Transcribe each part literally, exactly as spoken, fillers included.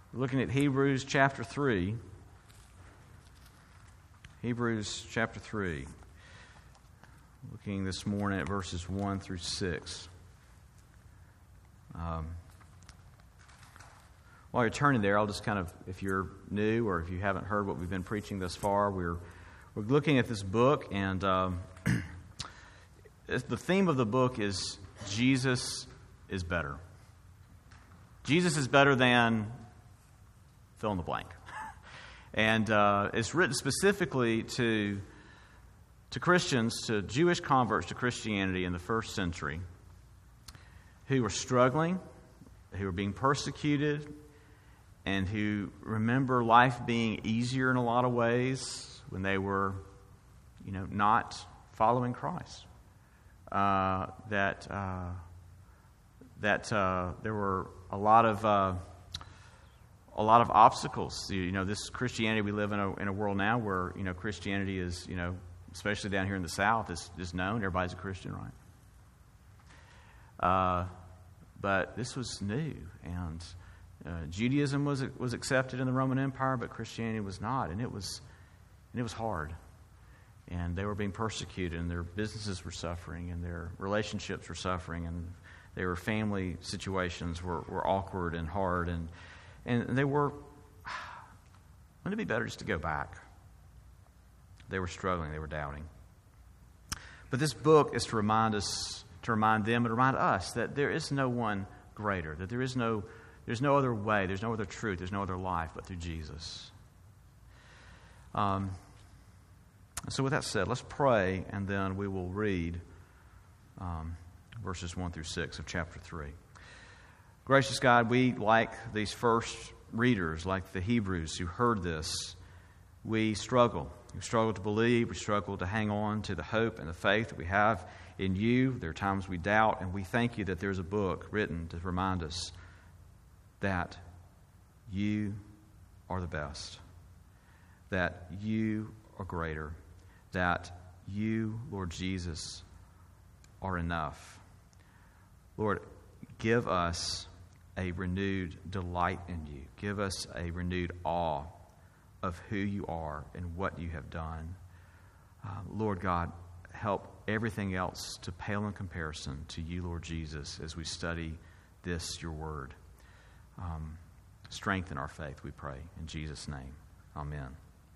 We're looking at Hebrews chapter three. Hebrews chapter three. Looking this morning at verses one through six. Um, while you're turning there, I'll just kind of, if you're new or if you haven't heard what we've been preaching thus far, we're we're looking at this book, and um, the theme of the book is Jesus is better. Jesus is better than fill in the blank. And uh, it's written specifically to to Christians, to Jewish converts to Christianity in the first century who were struggling, who were being persecuted, and who remember life being easier in a lot of ways when they were, you know, not following Christ. Uh, that uh, that uh, there were a lot of uh, a lot of obstacles. You know, this Christianity, we live in a in a world now where, you know, Christianity is, you know, especially down here in the South, is is known. Everybody's a Christian, right? Uh, but this was new, and uh, Judaism was was accepted in the Roman Empire, but Christianity was not, and it was and it was hard. And they were being persecuted, and their businesses were suffering, and their relationships were suffering, and their family situations were, were awkward and hard, and and they were. Wouldn't it be better just to go back? They were struggling, they were doubting. But this book is to remind us, to remind them, and remind us that there is no one greater, that there is no, there's no other way, there's no other truth, there's no other life but through Jesus. Um. So with that said, let's pray, and then we will read um, verses one through six of chapter three. Gracious God, we, like these first readers, like the Hebrews who heard this, we struggle. We struggle to believe. We struggle to hang on to the hope and the faith that we have in you. There are times we doubt, and we thank you that there's a book written to remind us that you are the best, that you are greater, that you, Lord Jesus, are enough. Lord, give us a renewed delight in you. Give us a renewed awe of who you are and what you have done. Uh, Lord God, help everything else to pale in comparison to you, Lord Jesus, as we study this, your word. Um, strengthen our faith, we pray. In Jesus' name, amen.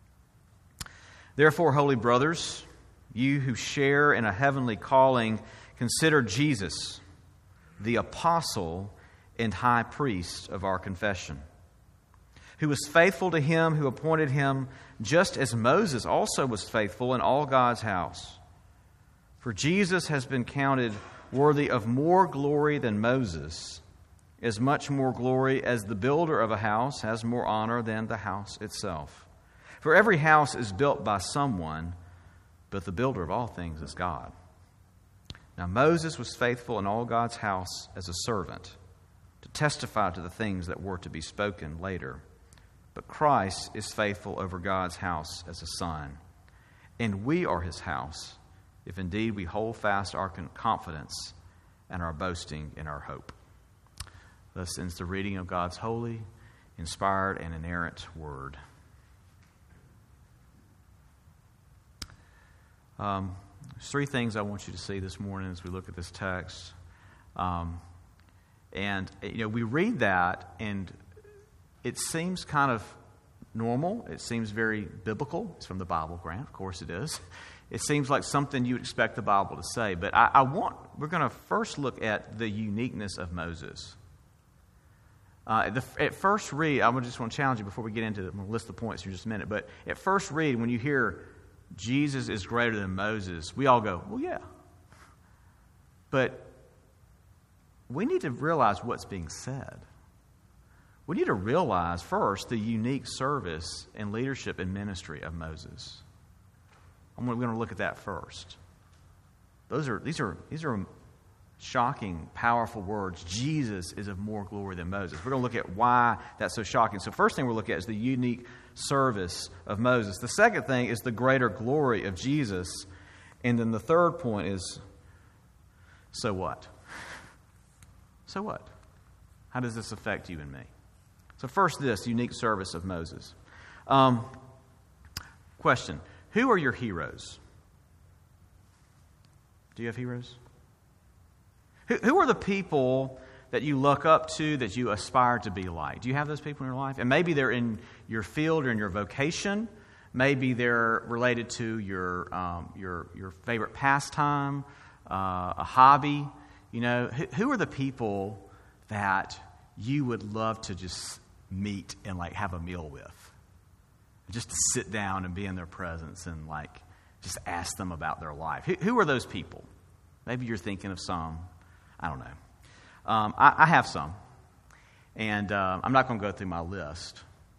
Therefore, holy brothers, you who share in a heavenly calling, consider Jesus, the apostle and high priest of our confession, who was faithful to him who appointed him, just as Moses also was faithful in all God's house. For Jesus has been counted worthy of more glory than Moses, as much more glory as the builder of a house has more honor than the house itself. For every house is built by someone, but the builder of all things is God. Now Moses was faithful in all God's house as a servant, to testify to the things that were to be spoken later. But Christ is faithful over God's house as a son. And we are his house, if indeed we hold fast our confidence and our boasting in our hope. Thus ends the reading of God's holy, inspired, and inerrant word. Um, there's three things I want you to see this morning as we look at this text. Um, and, you know, we read that, and it seems kind of normal. It seems very biblical. It's from the Bible, Grant. Of course it is. It seems like something you would expect the Bible to say. But I, I want, we're going to first look at the uniqueness of Moses. Uh, the, at first read, I just want to challenge you before we get into it. I'm going to list the points in just a minute. But at first read, when you hear Jesus is greater than Moses, we all go, well, yeah. But we need to realize what's being said. We need to realize first the unique service and leadership and ministry of Moses. I'm going to look at that first. Those are these are these are shocking, powerful words. Jesus is of more glory than Moses. We're going to look at why that's so shocking. So first thing we'll look at is the unique service of Moses. The second thing is the greater glory of Jesus. And then the third point is, so what? So what? How does this affect you and me? So first, this unique service of Moses. Um, question, who are your heroes? Do you have heroes? Who, who are the people that you look up to, that you aspire to be like? Do you have those people in your life? And maybe they're in your field or in your vocation. Maybe they're related to your um, your your favorite pastime, uh, a hobby. You know, who, who are the people that you would love to just meet and like have a meal with? Just to sit down and be in their presence and like just ask them about their life. Who, who are those people? Maybe you're thinking of some. I don't know. Um, I, I have some, and uh, I'm not going to go through my list.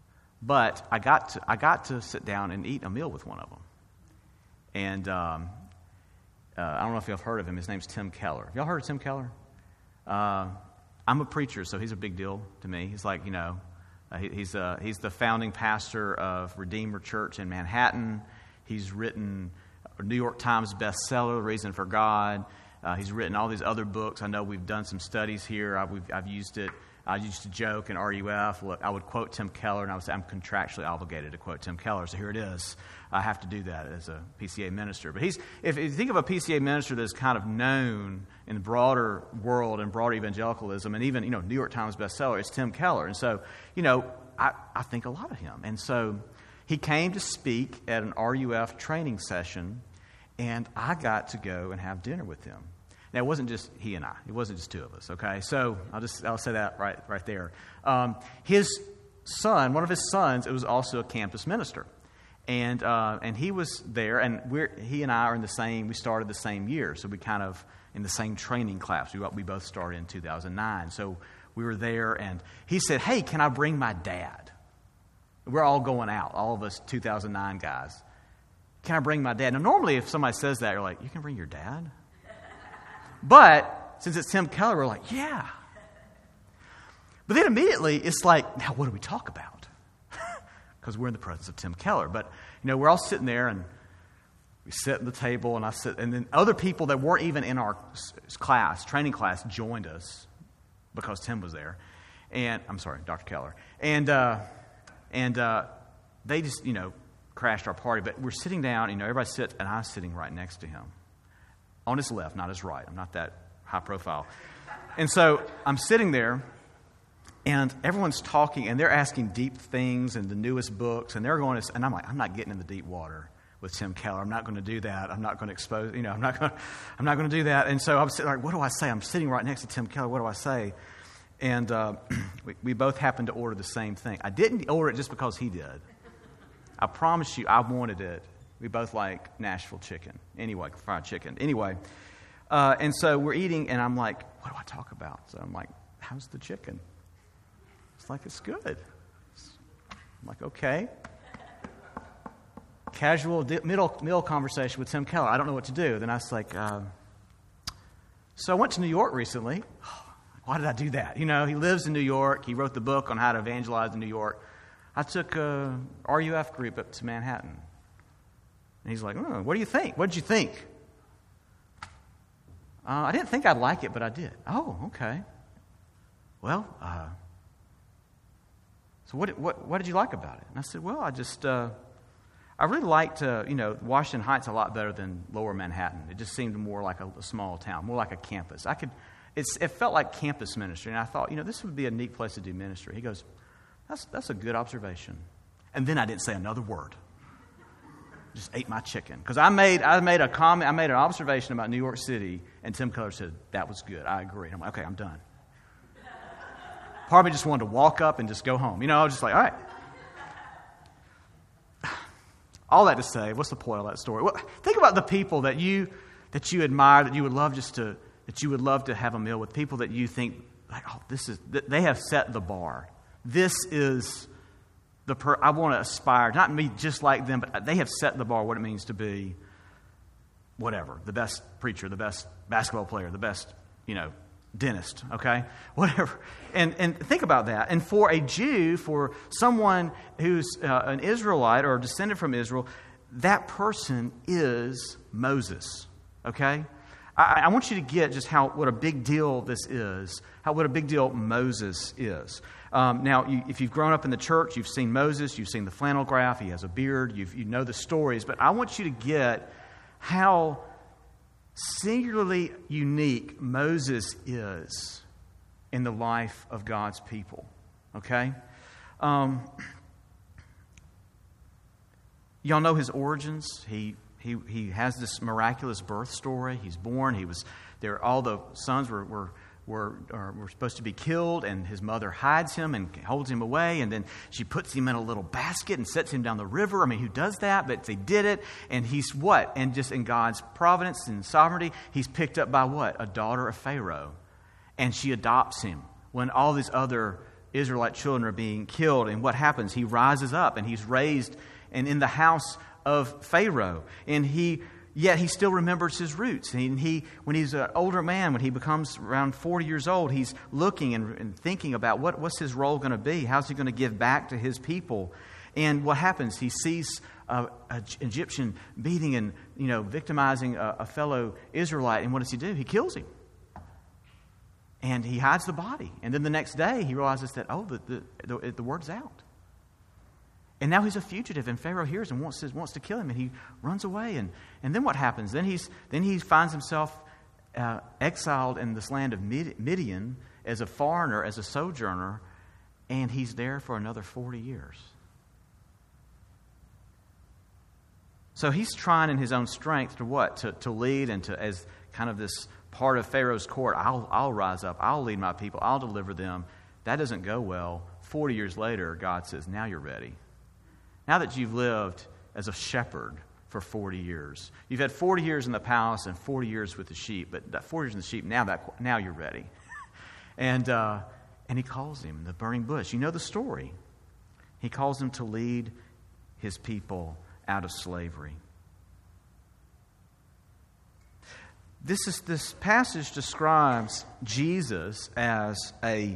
But I got to I got to sit down and eat a meal with one of them, and um, uh, I don't know if y'all have heard of him. His name's Tim Keller. Have y'all heard of Tim Keller? Uh, I'm a preacher, so he's a big deal to me. He's like, you know, uh, he, he's uh, he's the founding pastor of Redeemer Church in Manhattan. He's written a New York Times bestseller, The Reason for God. Uh, he's written all these other books. I know we've done some studies here. I, we've, I've used it. I used to joke in R U F. Look, I would quote Tim Keller, and I would say I'm contractually obligated to quote Tim Keller. So here it is. I have to do that as a P C A minister. But he's, if, if you think of a P C A minister that's kind of known in the broader world and broader evangelicalism, and even, you know, New York Times bestseller, it's Tim Keller. And so, you know, I, I think a lot of him. And so he came to speak at an R U F training session, and I got to go and have dinner with him. Now, it wasn't just he and I. It wasn't just two of us, okay? So I'll just I'll say that right right there. Um, his son, one of his sons, it was also a campus minister. And uh, and he was there, and we're he and I are in the same, we started the same year. So we kind of, in the same training class. We, we both started in two thousand nine. So we were there, and he said, hey, can I bring my dad? We're all going out, all of us two thousand nine guys. Can I bring my dad? Now, normally if somebody says that, you're like, you can bring your dad? But since it's Tim Keller, we're like, yeah. But then immediately it's like, now what do we talk about? Because we're in the presence of Tim Keller. But, you know, we're all sitting there, and we sit at the table, and I sit, and then other people that weren't even in our class, training class, joined us because Tim was there. And I'm sorry, Doctor Keller. And uh, and uh, they just, you know, crashed our party. But we're sitting down, you know, everybody sits, and I'm sitting right next to him. On his left, not his right. I'm not that high profile. And so I'm sitting there, and everyone's talking, and they're asking deep things and the newest books, and they're going to, and I'm like, I'm not getting in the deep water with Tim Keller. I'm not going to do that. I'm not going to expose, you know, I'm not going to, I'm not going to do that. And so I'm sitting like, what do I say? I'm sitting right next to Tim Keller. What do I say? And uh, we, we both happened to order the same thing. I didn't order it just because he did. I promise you, I wanted it. We both like Nashville chicken. Anyway, fried chicken. Anyway, uh, and so we're eating, and I'm like, what do I talk about? So I'm like, how's the chicken? It's like, it's good. I'm like, okay. Casual di- middle meal conversation with Tim Keller. I don't know what to do. Then I was like, uh, so I went to New York recently. Why did I do that? You know, he lives in New York. He wrote the book on how to evangelize in New York. I took a R U F group up to Manhattan. And he's like, oh, what do you think? What did you think? Uh, I didn't think I'd like it, but I did. Oh, okay. Well, uh, so what, what what did you like about it? And I said, well, I just, uh, I really liked, uh, you know, Washington Heights a lot better than Lower Manhattan. It just seemed more like a, a small town, more like a campus. I could, it's, it felt like campus ministry. And I thought, you know, this would be a neat place to do ministry. He goes, that's that's a good observation. And then I didn't say another word. Just ate my chicken. Because I made I made a comment, I made an observation about New York City, and Tim Keller said, that was good. I agree. I'm like, okay, I'm done. Part of me just wanted to walk up and just go home. You know, I was just like, all right. All that to say, what's the point of that story? Well, think about the people that you that you admire, that you would love just to that you would love to have a meal with. People that you think, like, oh, this is they have set the bar. This is the per, I want to aspire, not me just like them, but they have set the bar, what it means to be whatever, the best preacher, the best basketball player, the best, you know, dentist, okay? Whatever. And and think about that. And for a Jew, for someone who's uh, an Israelite or descended from Israel, that person is Moses, okay? I, I want you to get just how what a big deal this is, how what a big deal Moses is. Um, now, you, if you've grown up in the church, you've seen Moses, you've seen the flannel graph, he has a beard, you've, you know the stories. But I want you to get how singularly unique Moses is in the life of God's people. Okay? Um, y'all know his origins. He he he has this miraculous birth story. He's born. He was there. All the sons were were were are, were supposed to be killed, and his mother hides him and holds him away, and then she puts him in a little basket and sets him down the river. I mean, who does that? But they did it, and he's what? And just in God's providence and sovereignty, he's picked up by what? A daughter of Pharaoh, and she adopts him when all these other Israelite children are being killed. And what happens? He rises up, and he's raised and in the house of Pharaoh, and he Yet he still remembers his roots. And he, when he's an older man, when he becomes around forty years old, he's looking and, and thinking about what, what's his role going to be? How's he going to give back to his people? And what happens? He sees an Egyptian beating and, you know, victimizing a, a fellow Israelite. And what does he do? He kills him. And he hides the body. And then the next day he realizes that, oh, the, the, the, the word's out. And now he's a fugitive, and Pharaoh hears and wants to, wants to kill him, and he runs away. And, and then what happens? Then he's then he finds himself uh, exiled in this land of Midian as a foreigner, as a sojourner, and he's there for another forty years. So he's trying in his own strength to what? To, to lead and to, as kind of this part of Pharaoh's court, I'll, I'll rise up, I'll lead my people, I'll deliver them. That doesn't go well. forty years later, God says, now you're ready. Now that you've lived as a shepherd for forty years, you've had forty years in the palace and forty years with the sheep, but that forty years in the sheep, now that now you're ready. and uh, and he calls him the burning bush. You know the story. He calls him to lead his people out of slavery. This is this passage describes Jesus as a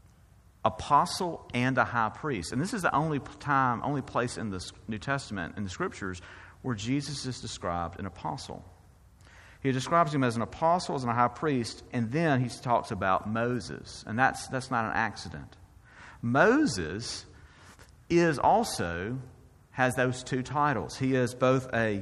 apostle and a high priest. And this is the only time, only place in the New Testament, in the Scriptures, where Jesus is described an apostle. He describes him as an apostle, as a high priest, and then he talks about Moses. And that's that's not an accident. Moses is also, has those two titles. He is both a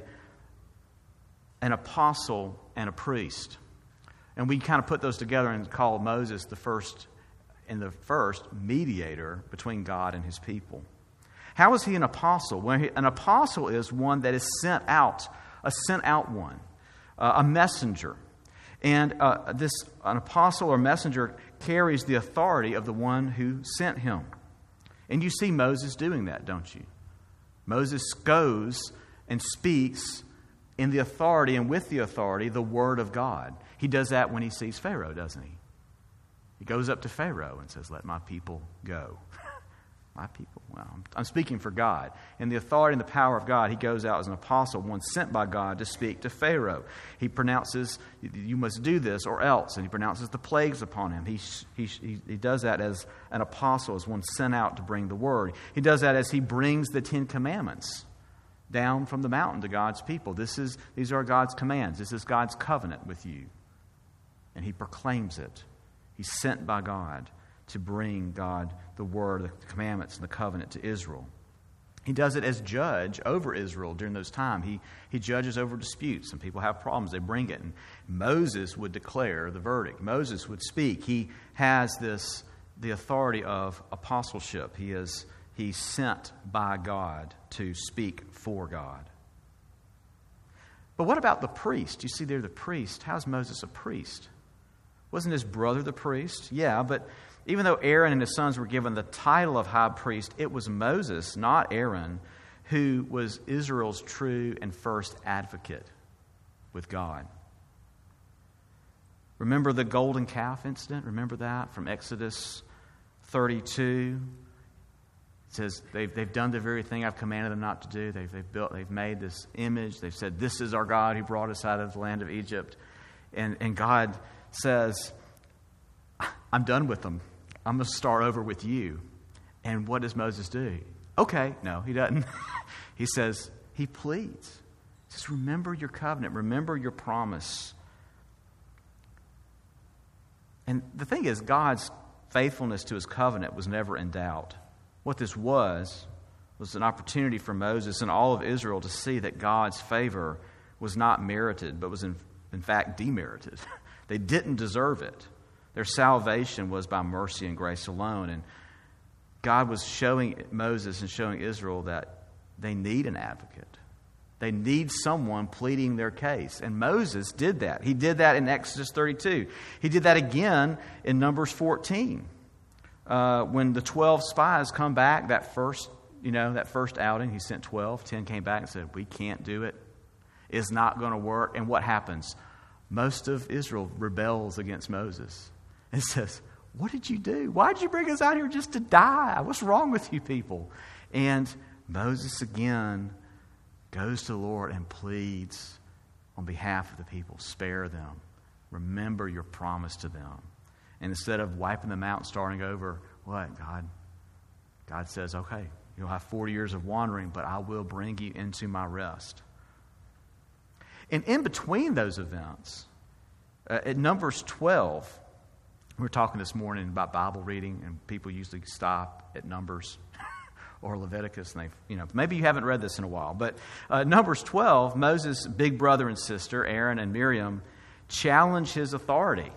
an apostle and a priest. And we kind of put those together and call Moses the first and the first mediator between God and his people. How is he an apostle? Well, he, an apostle is one that is sent out, a sent out one, uh, a messenger. And uh, this an apostle or messenger carries the authority of the one who sent him. And you see Moses doing that, don't you? Moses goes and speaks in the authority and with the authority the word of God. He does that when he sees Pharaoh, doesn't he? He goes up to Pharaoh and says, let my people go. My people? Well, I'm, I'm speaking for God. In the authority and the power of God, he goes out as an apostle, one sent by God to speak to Pharaoh. He pronounces, you must do this or else. And he pronounces the plagues upon him. He, he, he, he does that as an apostle, as one sent out to bring the word. He does that as he brings the Ten Commandments down from the mountain to God's people. This is These are God's commands. This is God's covenant with you. And he proclaims it. He's sent by God to bring God the word, the commandments, and the covenant to Israel. He does it as judge over Israel during those times. He, he judges over disputes. Some people have problems. They bring it. And Moses would declare the verdict. Moses would speak. He has this, the authority of apostleship. He is he's sent by God to speak for God. But what about the priest? You see there the priest. How's Moses a priest? Wasn't his brother the priest? Yeah, but even though Aaron and his sons were given the title of high priest, it was Moses, not Aaron, who was Israel's true and first advocate with God. Remember the golden calf incident? Remember that from Exodus thirty-two? It says they've, they've done the very thing I've commanded them not to do. They've, they've built, they've made this image. They've said, this is our God who brought us out of the land of Egypt. And, and God says, I'm done with them. I'm going to start over with you. And what does Moses do? Okay, no, he doesn't. He says, he pleads. He says, remember your covenant. Remember your promise. And the thing is, God's faithfulness to his covenant was never in doubt. What this was, was an opportunity for Moses and all of Israel to see that God's favor was not merited, but was in, in fact demerited. They didn't deserve it. Their salvation was by mercy and grace alone. And God was showing Moses and showing Israel that they need an advocate. They need someone pleading their case. And Moses did that. He did that in Exodus thirty-two. He did that again in Numbers fourteen. Uh, when the twelve spies come back, that first, you know, that first outing, he sent twelve. ten came back and said, we can't do it. It's not going to work. And what happens? Most of Israel rebels against Moses. And says, what did you do? Why did you bring us out here just to die? What's wrong with you people? And Moses again goes to the Lord and pleads on behalf of the people. Spare them. Remember your promise to them. And instead of wiping them out and starting over, what? God, God says, okay, you'll have forty years of wandering, but I will bring you into my rest. And in between those events, uh, at Numbers twelve, we were talking this morning about Bible reading, and people usually stop at Numbers or Leviticus, and they, you know, maybe you haven't read this in a while, but uh, Numbers twelve, Moses' big brother and sister, Aaron and Miriam, challenge his authority.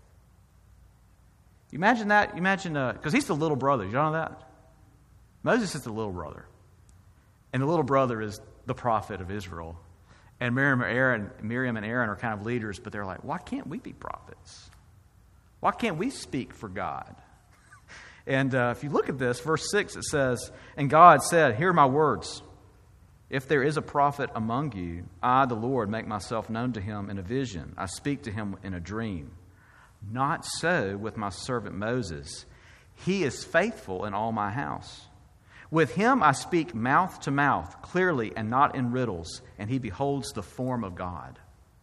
You imagine that? You imagine, because uh, he's the little brother. You know that? Moses is the little brother, and the little brother is the prophet of Israel. And Miriam, Aaron, Miriam and Aaron are kind of leaders, but they're like, why can't we be prophets? Why can't we speak for God? And uh, if you look at this, verse six, it says, and God said, hear my words. If there is a prophet among you, I, the Lord, make myself known to him in a vision. I speak to him in a dream. Not so with my servant Moses. He is faithful in all my house. With him I speak mouth to mouth, clearly and not in riddles, and he beholds the form of God.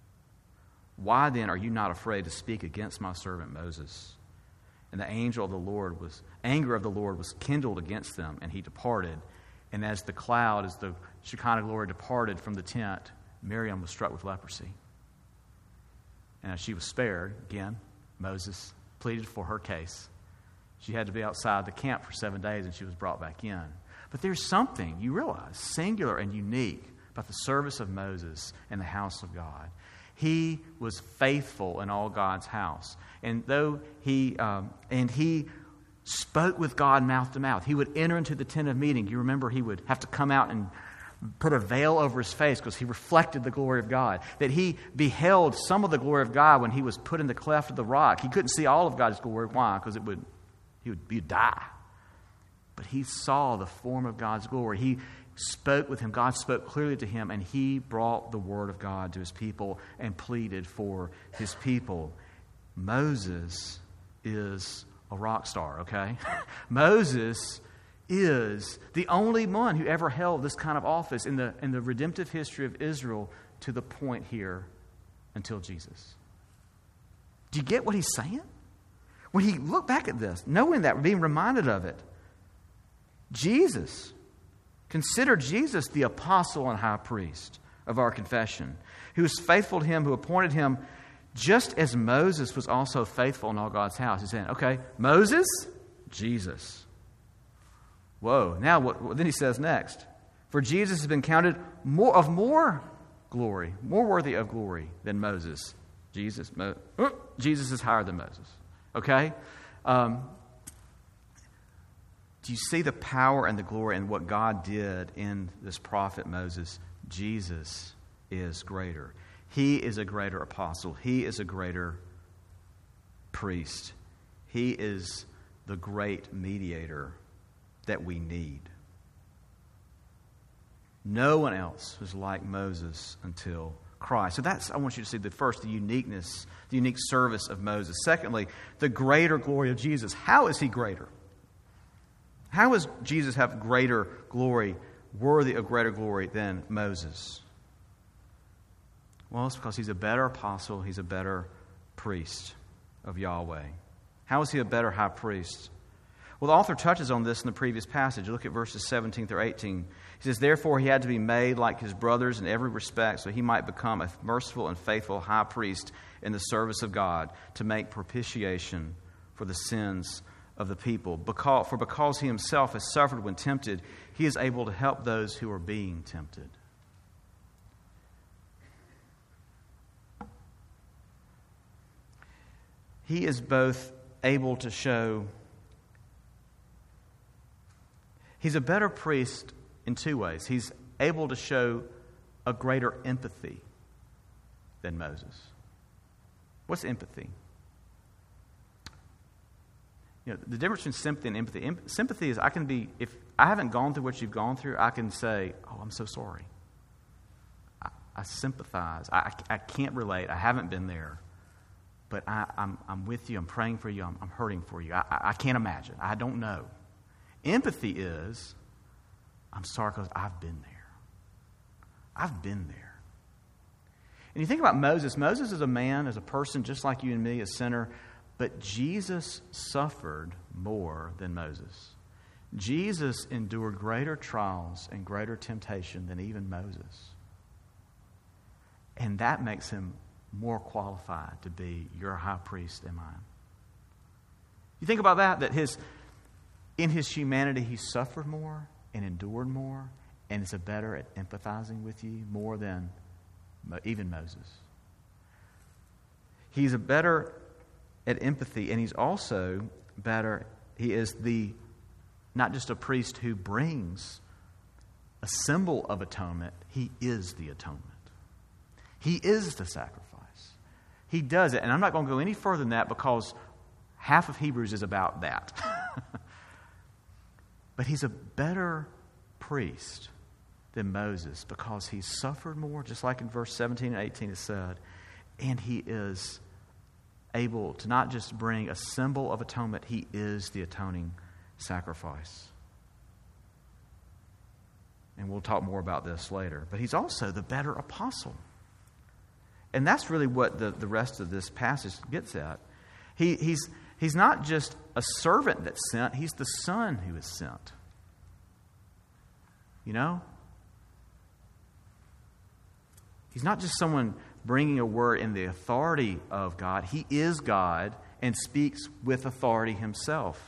Why then are you not afraid to speak against my servant Moses? And the angel of the Lord was, anger of the Lord was kindled against them, and he departed. And as the cloud, as the Shekinah glory departed from the tent, Miriam was struck with leprosy. And as she was spared, again, Moses pleaded for her case. She had to be outside the camp for seven days, and she was brought back in. But there's something, you realize, singular and unique about the service of Moses in the house of God. He was faithful in all God's house. And though he, um, and he spoke with God mouth to mouth. He would enter into the tent of meeting. You remember he would have to come out and put a veil over his face because he reflected the glory of God. That he beheld some of the glory of God when he was put in the cleft of the rock. He couldn't see all of God's glory. Why? Because it would, he would he'd die. But he saw the form of God's glory. He spoke with him. God spoke clearly to him, and he brought the word of God to his people and pleaded for his people. Moses is a rock star, okay? Moses is the only one who ever held this kind of office in the, in the redemptive history of Israel to the point here until Jesus. Do you get what he's saying? When he looked back at this, knowing that, being reminded of it, Jesus, consider Jesus the apostle and high priest of our confession, who is faithful to him who appointed him, just as Moses was also faithful in all God's house. He's saying, okay, Moses, Jesus. Whoa. Now, what, then he says next, for Jesus has been counted more of more glory, more worthy of glory than Moses. Jesus, Mo, oh, Jesus is higher than Moses. Okay? Um, do you see the power and the glory and what God did in this prophet Moses? Jesus is greater. He is a greater apostle. He is a greater priest. He is the great mediator that we need. No one else was like Moses until Christ. So that's, I want you to see the first, the uniqueness, the unique service of Moses. Secondly, the greater glory of Jesus. How is he greater? How does Jesus have greater glory, worthy of greater glory than Moses? Well, it's because he's a better apostle, he's a better priest of Yahweh. How is he a better high priest? Well, the author touches on this in the previous passage. Look at verses seventeen through eighteen. He says, therefore he had to be made like his brothers in every respect, so he might become a merciful and faithful high priest in the service of God to make propitiation for the sins of the people. Because, for because he himself has suffered when tempted, he is able to help those who are being tempted. He is both able to show, he's a better priest in two ways. He's able to show a greater empathy than Moses. What's empathy? You know, the difference between sympathy and empathy. Em- sympathy is I can be, if I haven't gone through what you've gone through, I can say, oh, I'm so sorry. I, I sympathize. I, I, I can't relate. I haven't been there. But I, I'm, I'm with you. I'm praying for you. I'm, I'm hurting for you. I, I, I can't imagine. I don't know. Empathy is, I'm sorry because I've been there. I've been there. And you think about Moses. Moses is a man, is a person just like you and me, a sinner. But Jesus suffered more than Moses. Jesus endured greater trials and greater temptation than even Moses. And that makes him more qualified to be your high priest and mine. You think about that, that his in his humanity he suffered more and endured more and is a better at empathizing with you more than even Moses. He's a better at empathy, and he's also better, he is the not just a priest who brings a symbol of atonement, he is the atonement. He is the sacrifice. He does it. And I'm not going to go any further than that because half of Hebrews is about that. But he's a better priest than Moses because he suffered more, just like in verse seventeen and eighteen it said. And he is able to not just bring a symbol of atonement, he is the atoning sacrifice. And we'll talk more about this later. But he's also the better apostle. And that's really what the, the rest of this passage gets at. He, he's, he's not just a servant that's sent, he's the son who is sent. You know? He's not just someone bringing a word in the authority of God. He is God and speaks with authority himself.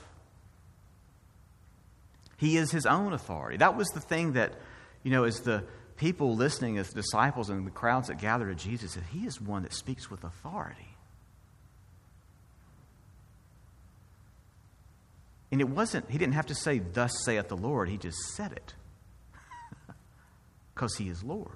He is his own authority. That was the thing that, you know, as the people listening, as the disciples and the crowds that gathered at Jesus, that he is one that speaks with authority. And it wasn't, he didn't have to say, thus saith the Lord. He just said it. Because he is Lord.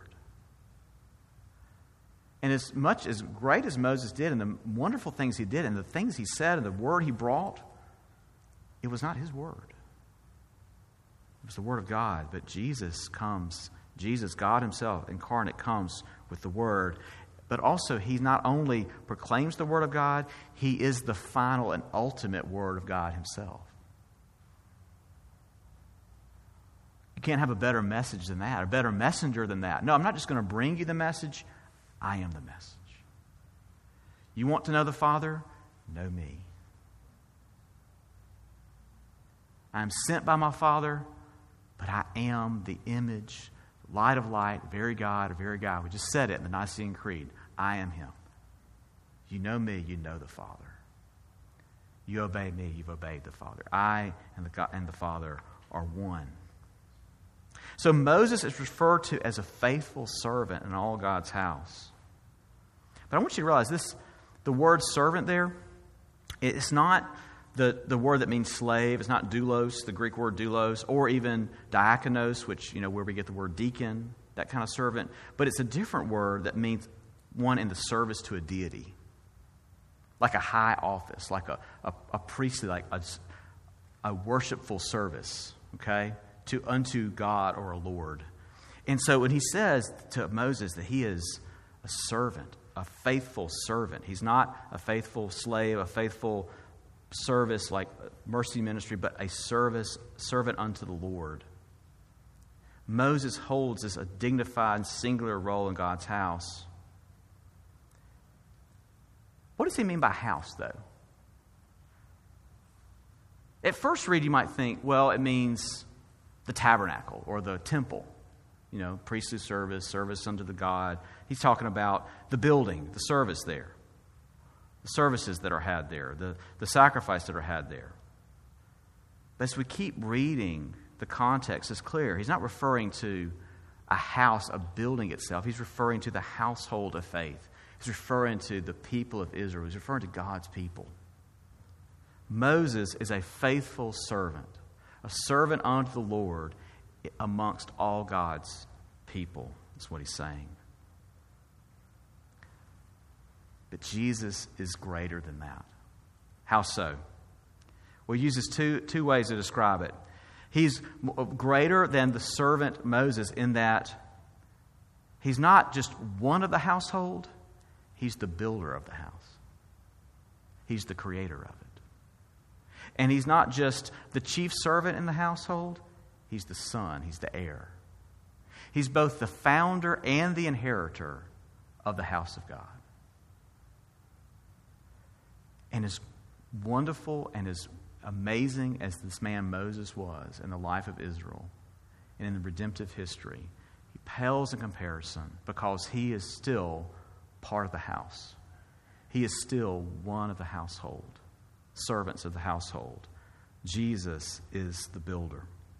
And as much, as great as Moses did and the wonderful things he did and the things he said and the word he brought, it was not his word. It was the word of God. But Jesus comes, Jesus, God himself, incarnate, comes with the word. But also, he not only proclaims the word of God, he is the final and ultimate word of God himself. You can't have a better message than that, a better messenger than that. No, I'm not just going to bring you the message. I am the message. You want to know the Father? Know me. I am sent by my Father, but I am the image, light of light, very God, very God. We just said it in the Nicene Creed. I am him. You know me, you know the Father. You obey me, you've obeyed the Father. I and the God and the Father are one. So Moses is referred to as a faithful servant in all God's house. But I want you to realize this, the word servant there, it's not the, the word that means slave. It's not doulos, the Greek word doulos, or even diakonos, which, you know, where we get the word deacon, that kind of servant. But it's a different word that means one in the service to a deity. Like a high office, like a, a, a priestly, like a, a worshipful service, okay, to unto God or a Lord. And so when he says to Moses that he is a servant, a faithful servant, he's not a faithful slave, a faithful service like mercy ministry, but a service servant unto the Lord. Moses holds this a dignified and singular role in God's house. What does he mean by house, though? At first read, you might think, well, it means the tabernacle or the temple. You know, priestly service, service unto the God. He's talking about the building, the service there. The services that are had there, the, the sacrifice that are had there. But as we keep reading, the context is clear. He's not referring to a house, a building itself. He's referring to the household of faith. He's referring to the people of Israel. He's referring to God's people. Moses is a faithful servant, a servant unto the Lord amongst all God's people. That's what he's saying. But Jesus is greater than that. How so? Well, he uses two, two ways to describe it. He's greater than the servant Moses in that he's not just one of the household, he's the builder of the house. He's the creator of it. And he's not just the chief servant in the household, he's the son, he's the heir. He's both the founder and the inheritor of the house of God. And as wonderful and as amazing as this man Moses was in the life of Israel and in the redemptive history, he pales in comparison because he is still part of the house. He is still one of the household, servants of the household. Jesus is the builder.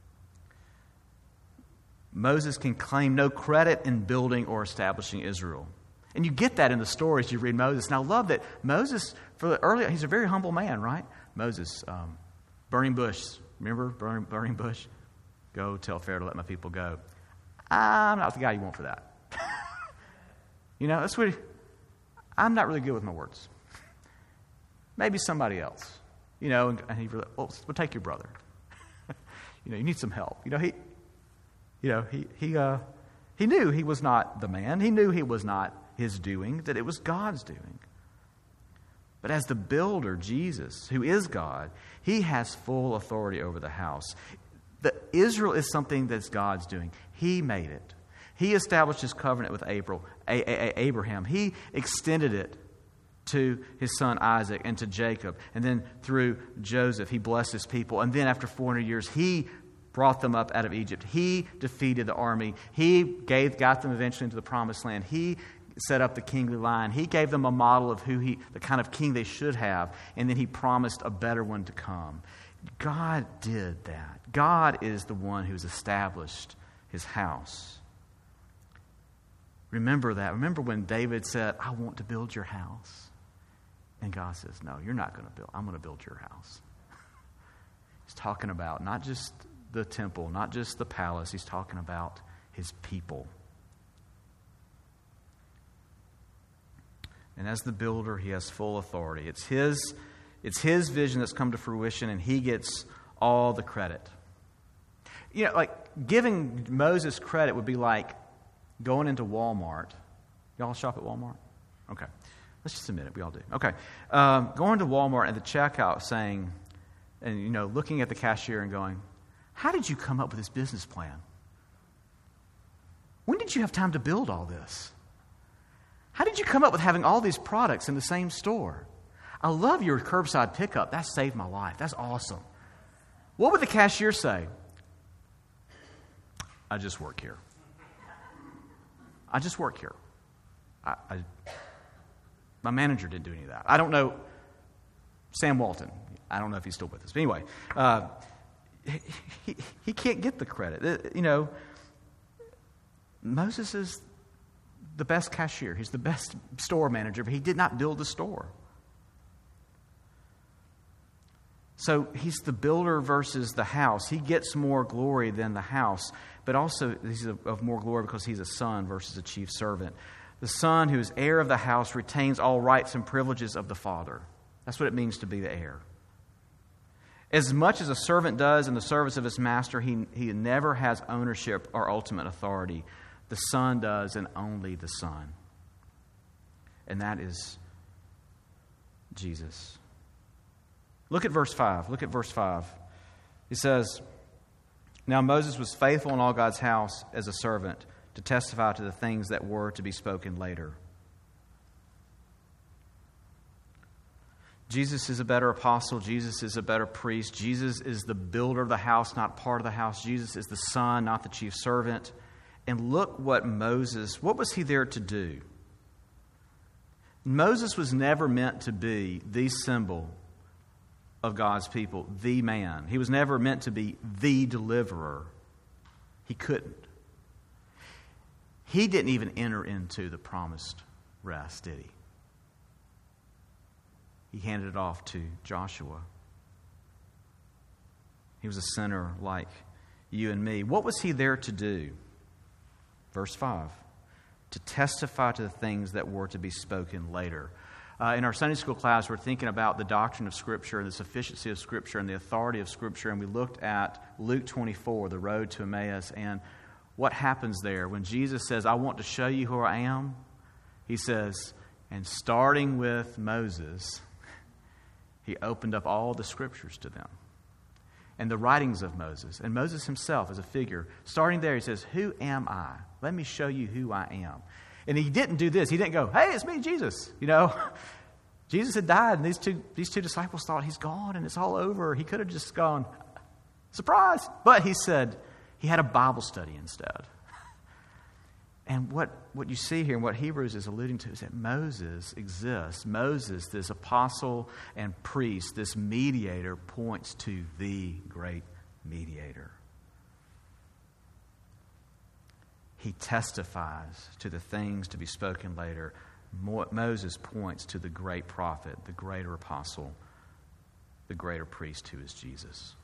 Moses can claim no credit in building or establishing Israel. And you get that in the stories you read Moses. And I love that Moses, for the early, he's a very humble man, right? Moses, um, burning bush. Remember burning, burning bush? Go tell Pharaoh to let my people go. I'm not the guy you want for that. You know, that's what he, I'm not really good with my words. Maybe somebody else. You know, and, and he really, oh, we'll take your brother. You know, you need some help. You know, he, you know, he, he, uh, he knew he was not the man. He knew he was not his doing, that it was God's doing. But as the builder, Jesus, who is God, he has full authority over the house. The Israel is something that's God's doing. He made it. He established his covenant with April, A- A- A- Abraham. He extended it to his son Isaac and to Jacob. And then through Joseph, he blessed his people. And then after four hundred years, he brought them up out of Egypt. He defeated the army. He gave, got them eventually into the promised land. He set up the kingly line. He gave them a model of who he, the kind of king they should have, and then he promised a better one to come. God did that. God is the one who's established his house. Remember that. Remember when David said, I want to build your house. And God says, no, you're not going to build. I'm going to build your house. He's talking about not just the temple, not just the palace. He's talking about his people. And as the builder, he has full authority. It's his, it's his vision that's come to fruition, and he gets all the credit. You know, like giving Moses credit would be like going into Walmart. Y'all shop at Walmart? Okay. Let's just admit it. We all do. Okay. Um, going to Walmart and the checkout saying, and, you know, looking at the cashier and going, how did you come up with this business plan? When did you have time to build all this? How did you come up with having all these products in the same store? I love your curbside pickup. That saved my life. That's awesome. What would the cashier say? I just work here. I just work here. I, I, my manager didn't do any of that. I don't know. Sam Walton. I don't know if he's still with us. But anyway, uh, he, he, he can't get the credit. Uh, you know, Moses is the best cashier. He's the best store manager, but he did not build the store. So he's the builder versus the house. He gets more glory than the house, but also he's of more glory because he's a son versus a chief servant. The son who is heir of the house retains all rights and privileges of the father. That's what it means to be the heir. As much as a servant does in the service of his master, he, he never has ownership or ultimate authority. The Son does, and only the Son. And that is Jesus. Look at verse five. Look at verse five. He says, now Moses was faithful in all God's house as a servant to testify to the things that were to be spoken later. Jesus is a better apostle. Jesus is a better priest. Jesus is the builder of the house, not part of the house. Jesus is the son, not the chief servant. And look what Moses, what was he there to do? Moses was never meant to be the symbol of God's people, the man. He was never meant to be the deliverer. He couldn't. He didn't even enter into the promised rest, did he? He handed it off to Joshua. He was a sinner like you and me. What was he there to do? Verse five. To testify to the things that were to be spoken later. Uh, in our Sunday school class, we're thinking about the doctrine of Scripture and the sufficiency of Scripture and the authority of Scripture. And we looked at Luke twenty-four, the road to Emmaus, and what happens there when Jesus says, I want to show you who I am. He says, and starting with Moses, he opened up all the Scriptures to them. And the writings of Moses. And Moses himself as a figure. Starting there, he says, who am I? Let me show you who I am. And he didn't do this. He didn't go, hey, it's me, Jesus. You know, Jesus had died, and these two these two disciples thought he's gone and it's all over. He could have just gone, surprise. But he said, he had a Bible study instead. And what, what you see here and what Hebrews is alluding to is that Moses exists. Moses, this apostle and priest, this mediator, points to the great mediator. He testifies to the things to be spoken later. Mo- Moses points to the great prophet, the greater apostle, the greater priest who is Jesus.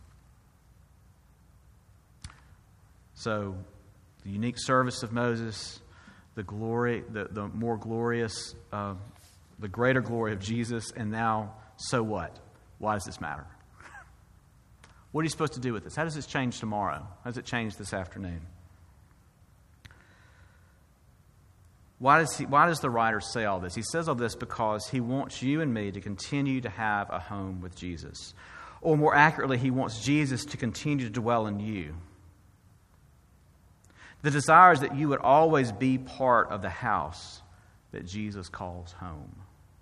So, the unique service of Moses, the glory, the, the more glorious, uh, the greater glory of Jesus, and now, so what? Why does this matter? What are you supposed to do with this? How does this change tomorrow? How does it change this afternoon? Why does he, why does the writer say all this? He says all this because he wants you and me to continue to have a home with Jesus. Or more accurately, he wants Jesus to continue to dwell in you. The desire is that you would always be part of the house that Jesus calls home.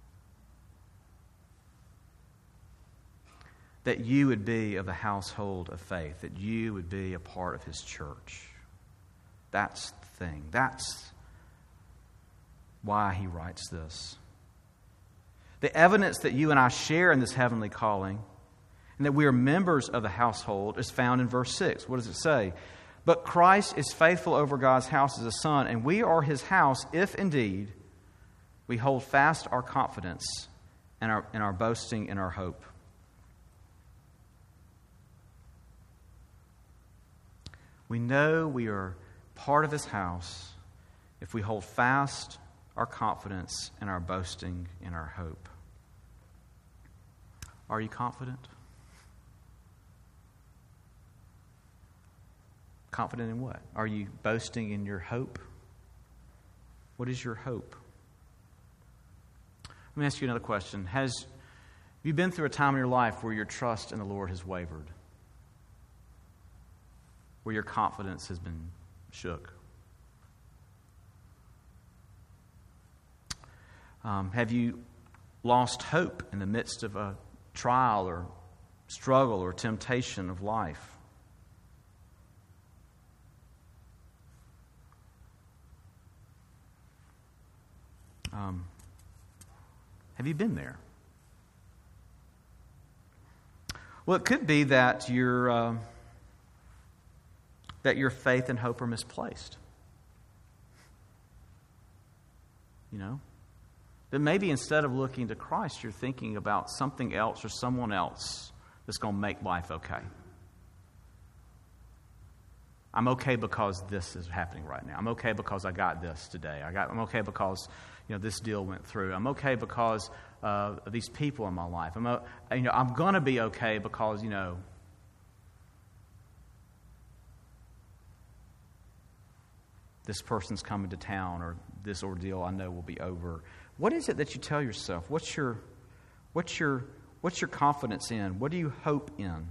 That you would be of the household of faith. That you would be a part of his church. That's the thing. That's why he writes this. The evidence that you and I share in this heavenly calling and that we are members of the household is found in verse six. What does it say? But Christ is faithful over God's house as a son, and we are his house if indeed we hold fast our confidence and our, and our boasting in our hope. We know we are part of his house if we hold fast our confidence and our boasting in our hope. Are you confident? Confident in what? Are you boasting in your hope? What is your hope? Let me ask you another question. Has have you been through a time in your life where your trust in the Lord has wavered? Where your confidence has been shook? Um, have you lost hope in the midst of a trial or struggle or temptation of life? Um, have you been there? Well, it could be that your uh, that your faith and hope are misplaced. You know, that maybe instead of looking to Christ, you're thinking about something else or someone else that's going to make life okay. I'm okay because this is happening right now. I'm okay because I got this today. I got. I'm okay because you know this deal went through. I'm okay because uh, of these people in my life. I'm uh, you know I'm gonna be okay because you know this person's coming to town or this ordeal I know will be over. What is it that you tell yourself? What's your what's your what's your confidence in? What do you hope in?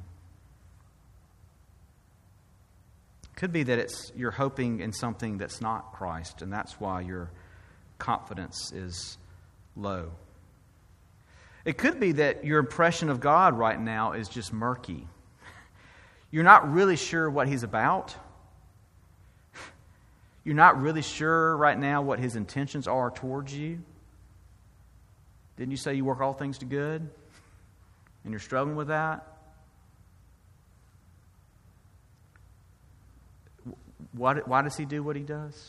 Could be that it's you're hoping in something that's not Christ, and that's why your confidence is low. It could be that your impression of God right now is just murky. You're not really sure what He's about. You're not really sure right now what His intentions are towards you. Didn't you say you work all things to good? and you're struggling with that, what, why does he do what he does?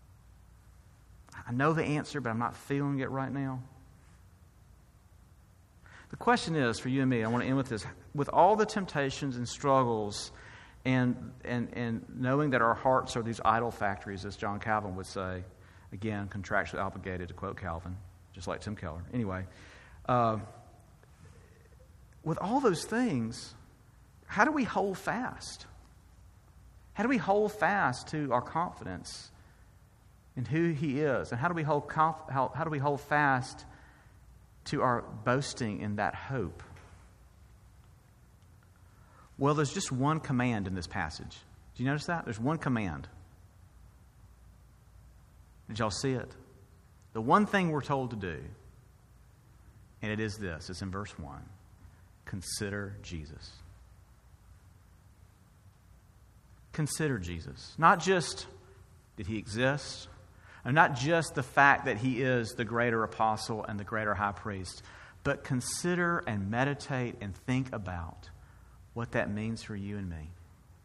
I know the answer, but I'm not feeling it right now. The question is, for you and me, I want to end with this. With all the temptations and struggles and, and, and knowing that our hearts are these idol factories, as John Calvin would say, again, contractually obligated to quote Calvin, just like Tim Keller. Anyway, uh, with all those things, how do we hold fast? How do we hold fast to our confidence in who He is? And how do we hold conf- how, how do we hold fast to our boasting in that hope? Well, there's just one command in this passage. Do you notice that? There's one command. Did y'all see it? The one thing we're told to do, and it is this. It's in verse one. Consider Jesus. Consider Jesus. Not just, did He exist? And not just the fact that He is the greater apostle and the greater high priest, but consider and meditate and think about what that means for you and me.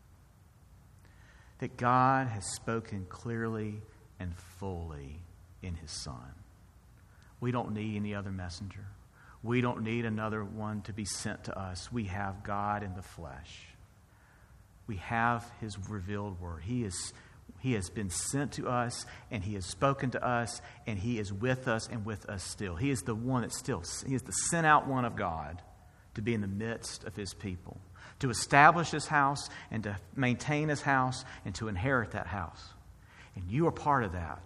That God has spoken clearly and fully in His Son. We don't need any other messenger. We don't need another one to be sent to us. We have God in the flesh. We have His revealed word. He is He has been sent to us, and He has spoken to us, and He is with us and with us still. He is the one that still, He is the sent out one of God to be in the midst of His people, to establish His house and to maintain His house and to inherit that house. And you are part of that.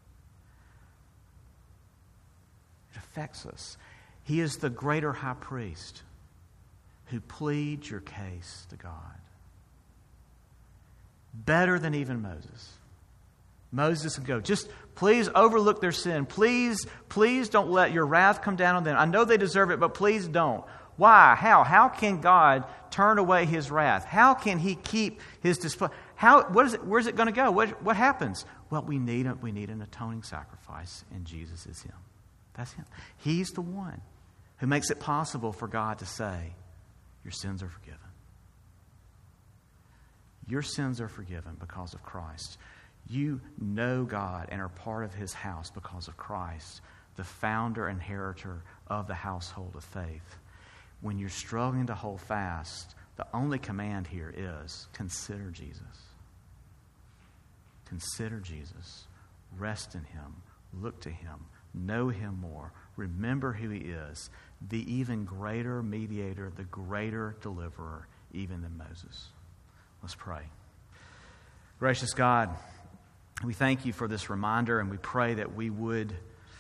It affects us. He is the greater high priest who pleads your case to God. Better than even Moses. Moses would go, just please overlook their sin. Please, please don't let your wrath come down on them. I know they deserve it, but please don't. Why? How? How can God turn away His wrath? How can He keep His display? How? What is it? Where's it going to go? What? What happens? Well, we need a, we need an atoning sacrifice, and Jesus is Him. That's Him. He's the one who makes it possible for God to say, your sins are forgiven. Your sins are forgiven because of Christ. You know God and are part of His house because of Christ, the founder and inheritor of the household of faith. When you're struggling to hold fast, the only command here is consider Jesus. Consider Jesus. Rest in Him. Look to Him. Know Him more. Remember who He is, the even greater mediator, the greater deliverer, even than Moses. Let's pray. Gracious God, we thank You for this reminder, and we pray that we would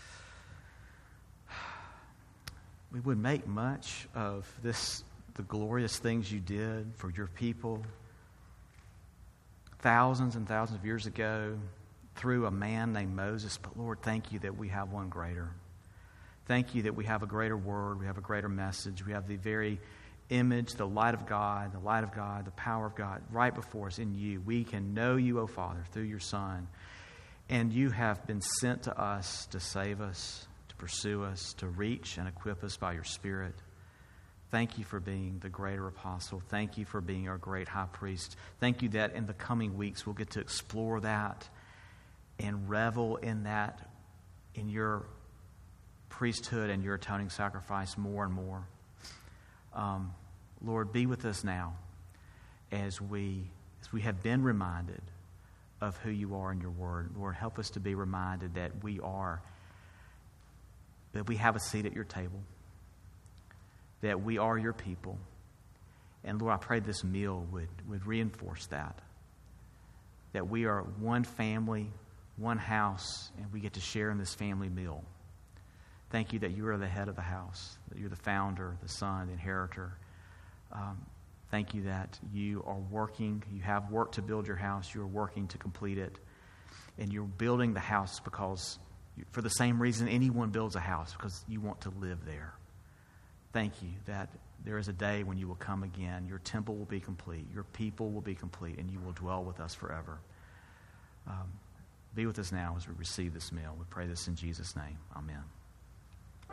we would make much of this, the glorious things You did for Your people thousands and thousands of years ago through a man named Moses. But Lord, thank You that we have one greater. Thank You that we have a greater word, we have a greater message, we have the very image, the light of God, the light of God, the power of God right before us in You. We can know You, O Father, through Your Son. And You have been sent to us to save us, to pursue us, to reach and equip us by Your Spirit. Thank You for being the greater apostle. Thank You for being our great high priest. Thank You that in the coming weeks we'll get to explore that and revel in that, in Your priesthood and Your atoning sacrifice more and more. Um, Lord, be with us now as we as we have been reminded of who You are in Your word. Lord, help us to be reminded that we are, that we have a seat at Your table, that we are Your people. And Lord, I pray this meal would, would reinforce that, that we are one family, one house, and we get to share in this family meal. Thank You that You are the head of the house, that You're the founder, the son, the inheritor. Um, thank You that You are working, You have work to build Your house, You are working to complete it. And You're building the house because, for the same reason anyone builds a house, because You want to live there. Thank You that there is a day when You will come again, Your temple will be complete, Your people will be complete, and You will dwell with us forever. Um, be with us now as we receive this meal. We pray this in Jesus' name. Amen.